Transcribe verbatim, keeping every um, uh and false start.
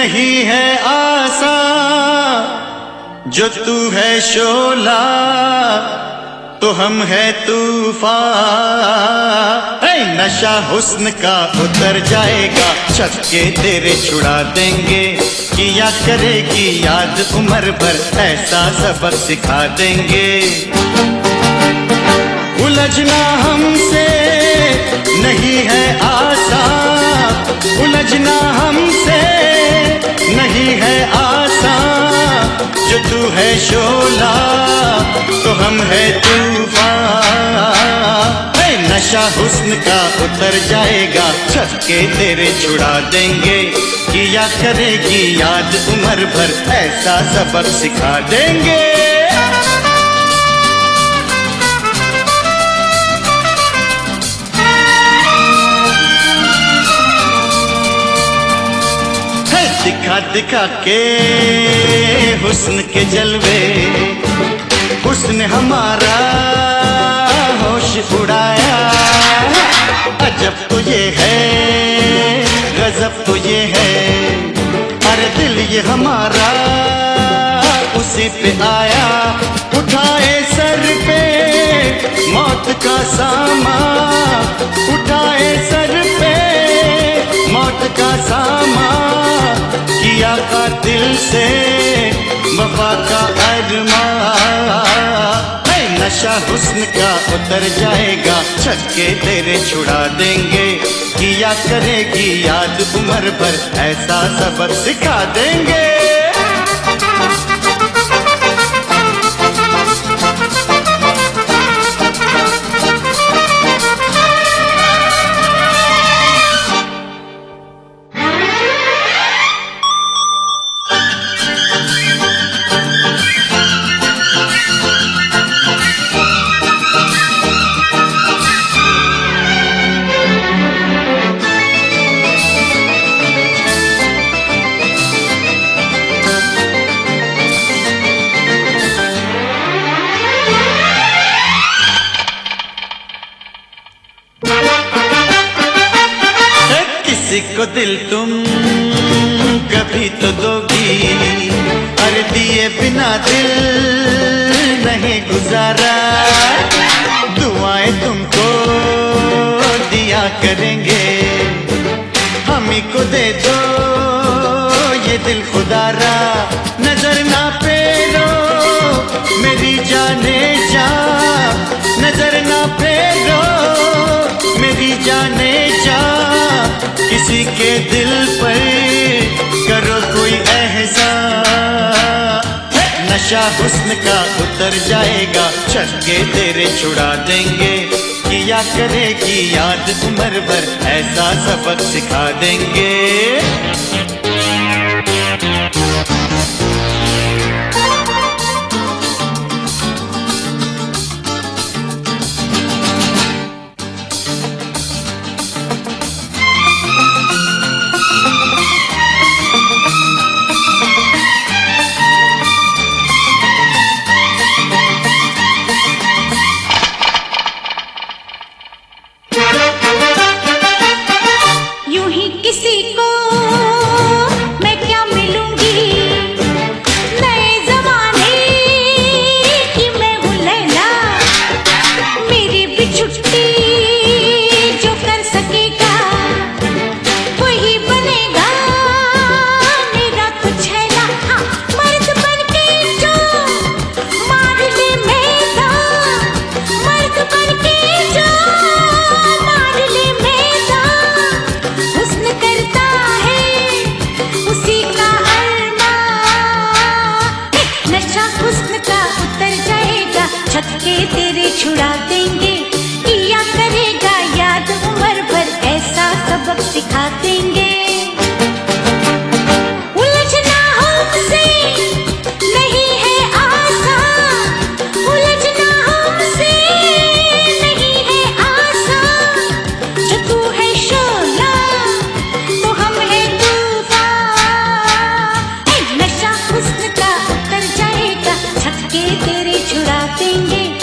नहीं है आसान, जो तू है शोला तो हम है तूफान। ऐ नशा हुस्न का उतर जाएगा, छत के तेरे छुड़ा देंगे। किया करेगी याद उम्र भर, ऐसा सबक सिखा देंगे। उलझना हमसे नहीं है आसान, उलझना हमसे नहीं है आसान, जो तू है शोला तो हम है तूफान। ऐ नशा हुस्न का उतर जाएगा, छत के तेरे छुड़ा देंगे। किया करेगी याद उम्र भर, ऐसा सबक सिखा देंगे। दिखा दिखा के हुस्न के जलवे, हुस्न हमारा होश उड़ाया। अजब तो ये है, गजब तो ये है, अरे दिल ये हमारा उसी पे आया। उठाए सर पे मौत का सामान, उठाए सर पे मौत का सामान, किया कातिल से वफा का अरमान। ऐ नशा हुस्न का उतर जाएगा, छत के तेरे छुड़ा देंगे। किया करेगी याद उम्र भर, ऐसा सबक सिखा देंगे। किसी को दिल तुम कभी तो दोगी, अरे दिए बिना दिल नहीं गुजारा। दुआएं तुमको दिया करेंगे, हम ही को दे दो ये दिल खुदारा। नजर ना फेरो मेरी जाने जा, नजर ना फेरो मेरी जाने जा। किसी के दिल पर करो कोई एहसान। नशा हुस्न का उतर जाएगा, छत के तेरे छुड़ा देंगे। किया करेगी याद उम्र भर, ऐसा सबक सिखा देंगे। किसी को मैं क्या मिलूंगी, नए जमाने की मैं हूँ लैला। मेरी भी छुट्टी जो कर सकेगा, वही बनेगा मेरा कुछ है ना। हाँ, मर्द बनके जो मार ले मैदान, मर्द बनके जो मार ले मैदान। हुस्न करता है उसी का अरमान। नशा हुस्न का उतर जाएगा, छत के तेरे छुड़ा देंगे। किया करेगा याद उम्र भर, ऐसा सबक सिखा देंगे। उलझना हमसे नहीं है आसान, उलझना हमसे नहीं है आसान, जो तू है शोला तो हम है तूफान। नशा हुस्न का उतर जाएगा, छत के तेरे छुड़ा देंगे।